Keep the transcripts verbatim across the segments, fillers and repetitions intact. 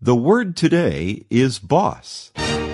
The word today is boss.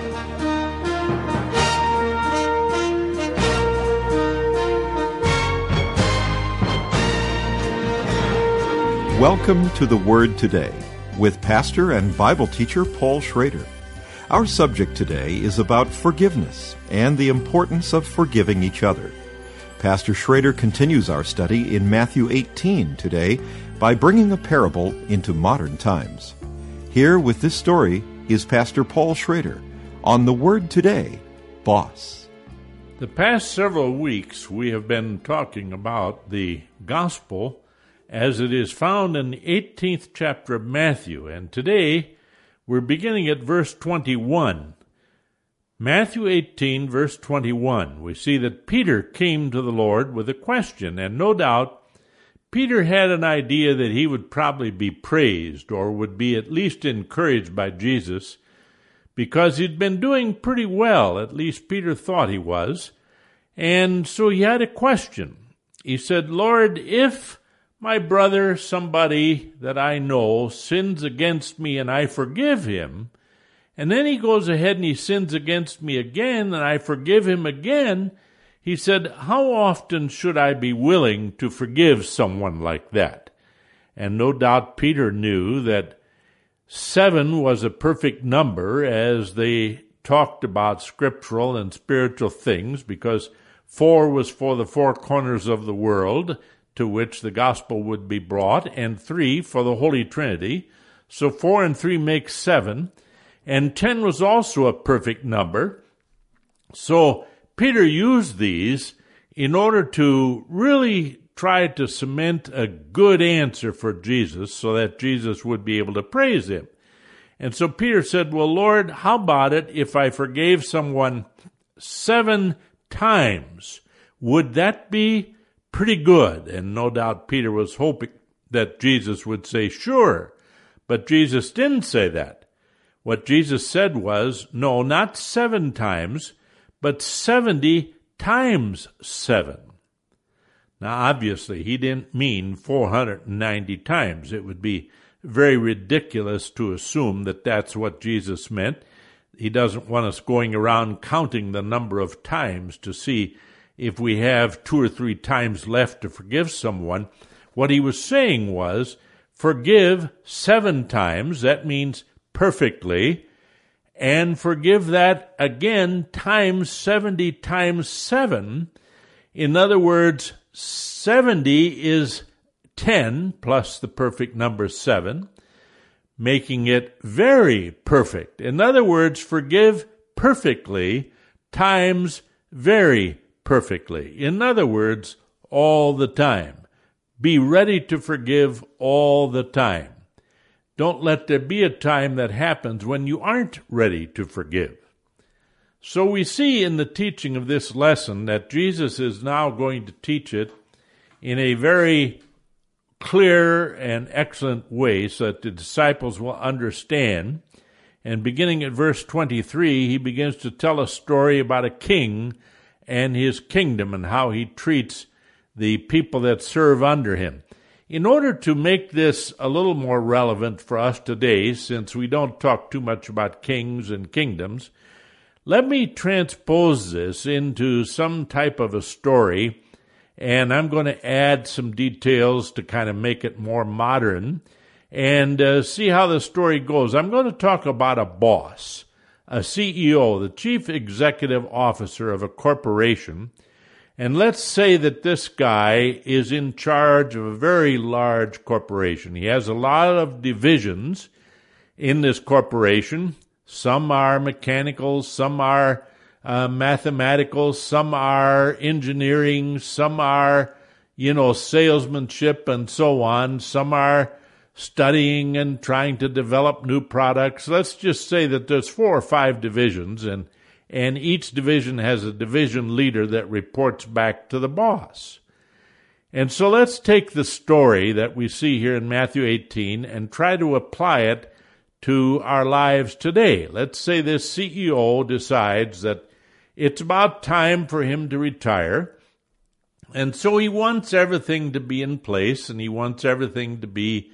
Welcome to The Word Today with pastor and Bible teacher Paul Schrader. Our subject today is about forgiveness and the importance of forgiving each other. Pastor Schrader continues our study in Matthew eighteen today by bringing a parable into modern times. Here with this story is Pastor Paul Schrader on The Word Today, Boss. The past several weeks we have been talking about the gospel as it is found in the eighteenth chapter of Matthew, and today we're beginning at verse twenty-one. Matthew eighteen, verse twenty-one, we see that Peter came to the Lord with a question, and no doubt Peter had an idea that he would probably be praised or would be at least encouraged by Jesus because he'd been doing pretty well, at least Peter thought he was, and so he had a question. He said, Lord, if my brother, somebody that I know, sins against me and I forgive him, and then he goes ahead and he sins against me again and I forgive him again, he said, how often should I be willing to forgive someone like that? And no doubt Peter knew that seven was a perfect number as they talked about scriptural and spiritual things, because four was for the four corners of the world to which the gospel would be brought, and three for the Holy Trinity. So four and three make seven, and ten was also a perfect number. So Peter used these in order to really try to cement a good answer for Jesus so that Jesus would be able to praise him. And so Peter said, well, Lord, how about it if I forgave someone seven times? Would that be pretty good? And no doubt Peter was hoping that Jesus would say, sure. But Jesus didn't say that. What Jesus said was, no, not seven times, but seventy times seven. Now, obviously, he didn't mean four hundred ninety times. It would be very ridiculous to assume that that's what Jesus meant. He doesn't want us going around counting the number of times to see if we have two or three times left to forgive someone. What he was saying was, forgive seven times, that means perfectly, and forgive that again times seventy times seven. In other words, seventy is ten plus the perfect number seven, making it very perfect. In other words, forgive perfectly times very perfectly. In other words, all the time. Be ready to forgive all the time. Don't let there be a time that happens when you aren't ready to forgive. So we see in the teaching of this lesson that Jesus is now going to teach it in a very clear and excellent way so that the disciples will understand. And beginning at verse twenty-three, he begins to tell a story about a king and his kingdom and how he treats the people that serve under him. In order to make this a little more relevant for us today, since we don't talk too much about kings and kingdoms, let me transpose this into some type of a story, and I'm going to add some details to kind of make it more modern and uh, see how the story goes. I'm going to talk about a boss, a C E O, the chief executive officer of a corporation. And let's say that this guy is in charge of a very large corporation. He has a lot of divisions in this corporation. Some are mechanical, some are uh, mathematical, some are engineering, some are, you know, salesmanship and so on. Some are studying and trying to develop new products. Let's just say that there's four or five divisions, and and each division has a division leader that reports back to the boss. And so let's take the story that we see here in Matthew eighteen and try to apply it to our lives today. Let's say this C E O decides that it's about time for him to retire, and so he wants everything to be in place, and he wants everything to be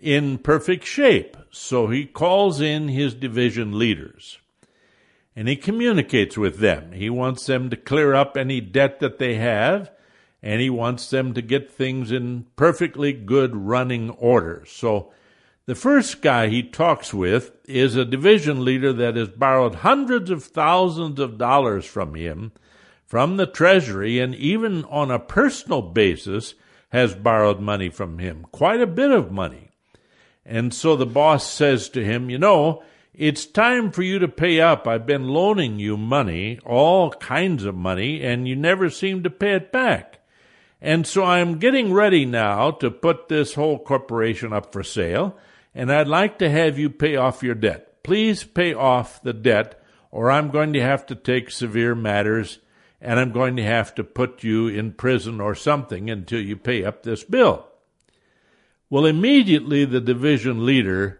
in perfect shape. So he calls in his division leaders, and he communicates with them. He wants them to clear up any debt that they have, and he wants them to get things in perfectly good running order. So the first guy he talks with is a division leader that has borrowed hundreds of thousands of dollars from him, from the treasury, and even on a personal basis has borrowed money from him, quite a bit of money. And so the boss says to him, you know, it's time for you to pay up. I've been loaning you money, all kinds of money, and you never seem to pay it back. And so I'm getting ready now to put this whole corporation up for sale, and I'd like to have you pay off your debt. Please pay off the debt, or I'm going to have to take severe matters, and I'm going to have to put you in prison or something until you pay up this bill. Well, immediately the division leader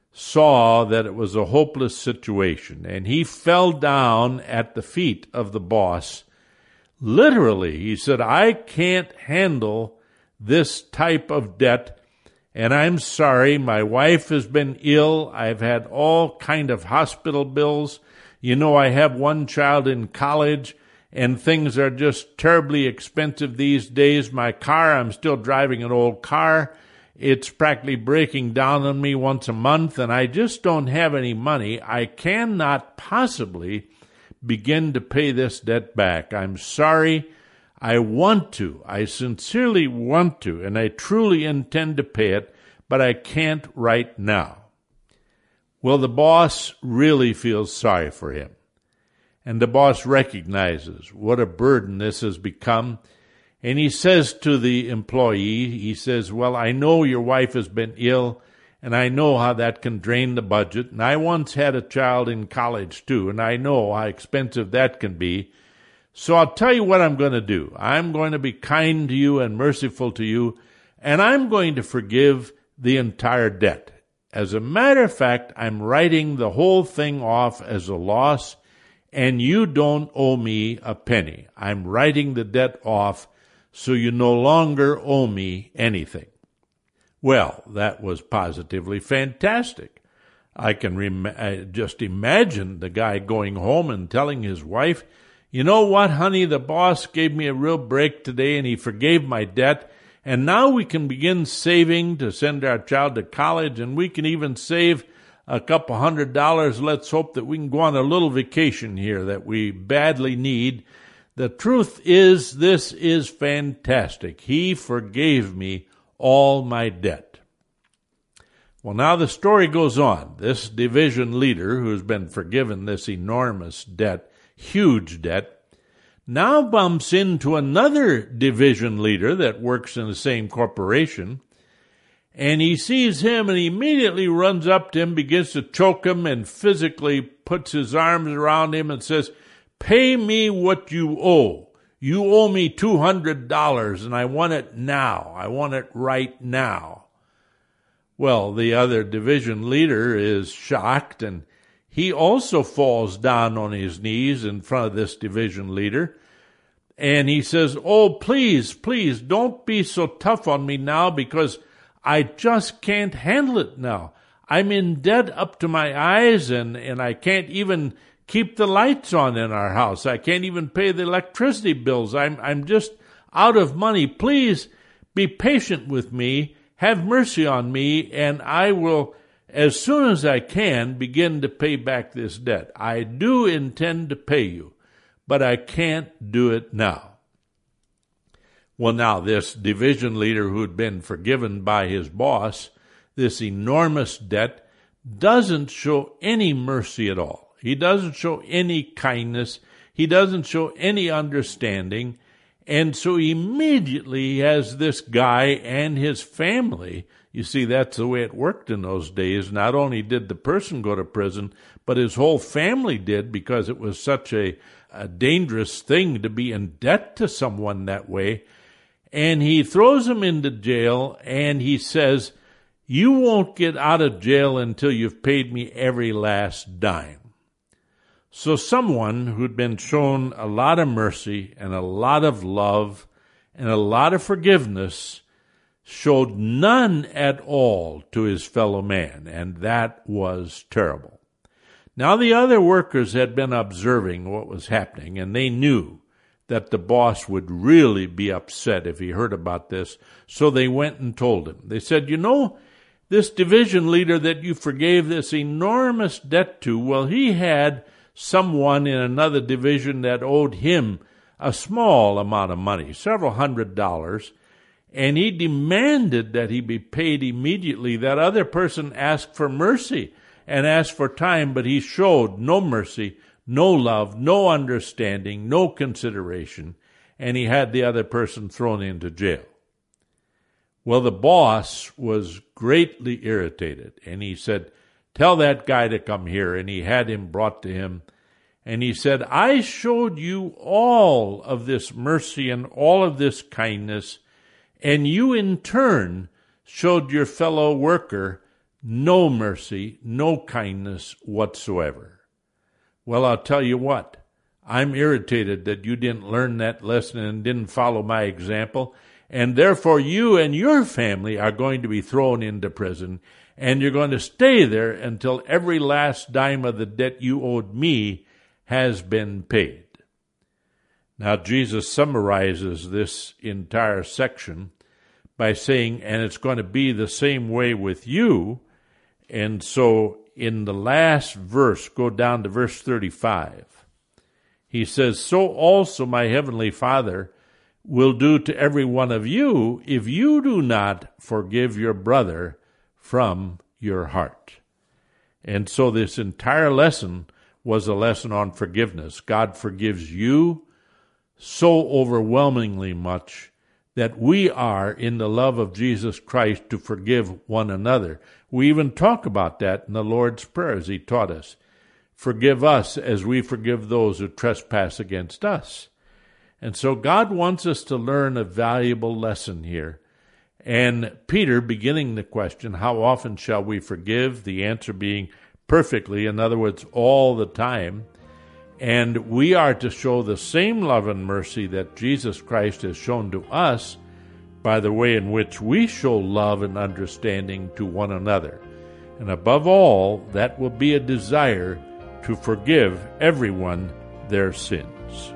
saw that it was a hopeless situation, and he fell down at the feet of the boss. Literally, he said, I can't handle this type of debt, and I'm sorry. My wife has been ill. I've had all kind of hospital bills. You know, I have one child in college, and things are just terribly expensive these days. My car, I'm still driving an old car. It's practically breaking down on me once a month, and I just don't have any money. I cannot possibly begin to pay this debt back. I'm sorry. I want to. I sincerely want to, and I truly intend to pay it, but I can't right now. Well, the boss really feels sorry for him, and the boss recognizes what a burden this has become. And he says to the employee, he says, well, I know your wife has been ill, and I know how that can drain the budget. And I once had a child in college, too, and I know how expensive that can be. So I'll tell you what I'm going to do. I'm going to be kind to you and merciful to you, and I'm going to forgive the entire debt. As a matter of fact, I'm writing the whole thing off as a loss, and you don't owe me a penny. I'm writing the debt off, so you no longer owe me anything. Well, that was positively fantastic. I can rem- I just imagine the guy going home and telling his wife, you know what, honey, the boss gave me a real break today and he forgave my debt, and now we can begin saving to send our child to college, and we can even save a couple hundred dollars. Let's hope that we can go on a little vacation here that we badly need. The truth is, this is fantastic. He forgave me all my debt. Well, now the story goes on. This division leader, who's been forgiven this enormous debt, huge debt, now bumps into another division leader that works in the same corporation, and he sees him and he immediately runs up to him, begins to choke him, and physically puts his arms around him and says, pay me what you owe. You owe me two hundred dollars, and I want it now. I want it right now. Well, the other division leader is shocked, and he also falls down on his knees in front of this division leader. And he says, oh, please, please, don't be so tough on me now, because I just can't handle it now. I'm in debt up to my eyes, and, and I can't even keep the lights on in our house. I can't even pay the electricity bills. I'm I'm just out of money. Please be patient with me. Have mercy on me, and I will, as soon as I can, begin to pay back this debt. I do intend to pay you, but I can't do it now. Well, now this division leader who'd been forgiven by his boss, this enormous debt, doesn't show any mercy at all. He doesn't show any kindness. He doesn't show any understanding. And so immediately he has this guy and his family. You see, that's the way it worked in those days. Not only did the person go to prison, but his whole family did, because it was such a, a dangerous thing to be in debt to someone that way. And he throws him into jail, and he says, you won't get out of jail until you've paid me every last dime. So someone who'd been shown a lot of mercy and a lot of love and a lot of forgiveness showed none at all to his fellow man, and that was terrible. Now the other workers had been observing what was happening, and they knew that the boss would really be upset if he heard about this, so they went and told him. They said, you know, this division leader that you forgave this enormous debt to, well, he had someone in another division that owed him a small amount of money, several hundred dollars, and he demanded that he be paid immediately. That other person asked for mercy and asked for time, but he showed no mercy, no love, no understanding, no consideration, and he had the other person thrown into jail. Well, the boss was greatly irritated, and he said, tell that guy to come here, and he had him brought to him. And he said, I showed you all of this mercy and all of this kindness, and you in turn showed your fellow worker no mercy, no kindness whatsoever. Well, I'll tell you what, I'm irritated that you didn't learn that lesson and didn't follow my example, and therefore you and your family are going to be thrown into prison, and you're going to stay there until every last dime of the debt you owed me has been paid. Now, Jesus summarizes this entire section by saying, and it's going to be the same way with you. And so in the last verse, go down to verse thirty-five. He says, so also my heavenly Father will do to every one of you if you do not forgive your brother from your heart. And so this entire lesson was a lesson on forgiveness. God forgives you so overwhelmingly much that we are in the love of Jesus Christ to forgive one another. We even talk about that in the Lord's Prayer as he taught us. Forgive us as we forgive those who trespass against us. And so God wants us to learn a valuable lesson here. And Peter, beginning the question, how often shall we forgive? The answer being perfectly, in other words, all the time. And we are to show the same love and mercy that Jesus Christ has shown to us by the way in which we show love and understanding to one another. And above all, that will be a desire to forgive everyone their sins.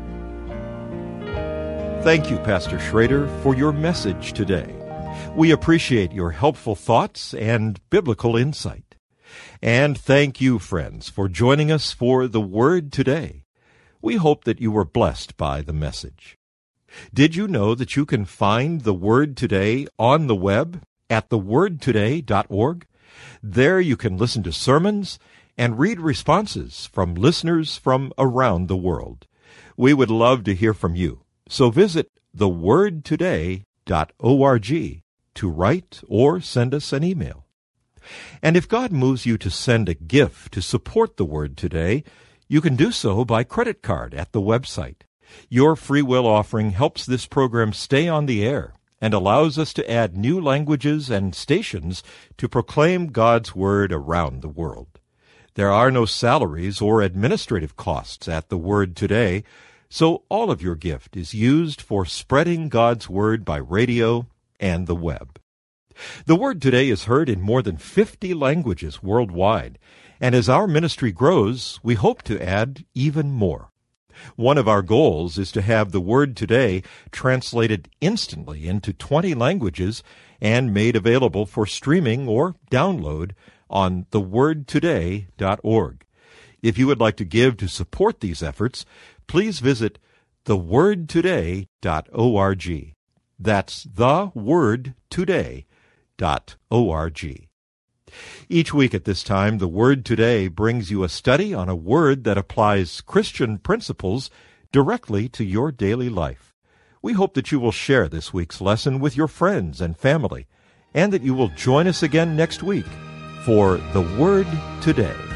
Thank you, Pastor Schrader, for your message today. We appreciate your helpful thoughts and biblical insight. And thank you, friends, for joining us for The Word Today. We hope that you were blessed by the message. Did you know that you can find The Word Today on the web at the word today dot org? There you can listen to sermons and read responses from listeners from around the world. We would love to hear from you, so visit the word today dot org to write or send us an email. And if God moves you to send a gift to support The Word Today, you can do so by credit card at the website. Your free will offering helps this program stay on the air and allows us to add new languages and stations to proclaim God's Word around the world. There are no salaries or administrative costs at The Word Today, so all of your gift is used for spreading God's Word by radio and the web. The Word Today is heard in more than fifty languages worldwide, and as our ministry grows, we hope to add even more. One of our goals is to have The Word Today translated instantly into twenty languages and made available for streaming or download on the word today dot org. If you would like to give to support these efforts, please visit the word today dot org. That's the word today dot org. Each week at this time, The Word Today brings you a study on a word that applies Christian principles directly to your daily life. We hope that you will share this week's lesson with your friends and family, and that you will join us again next week for The Word Today.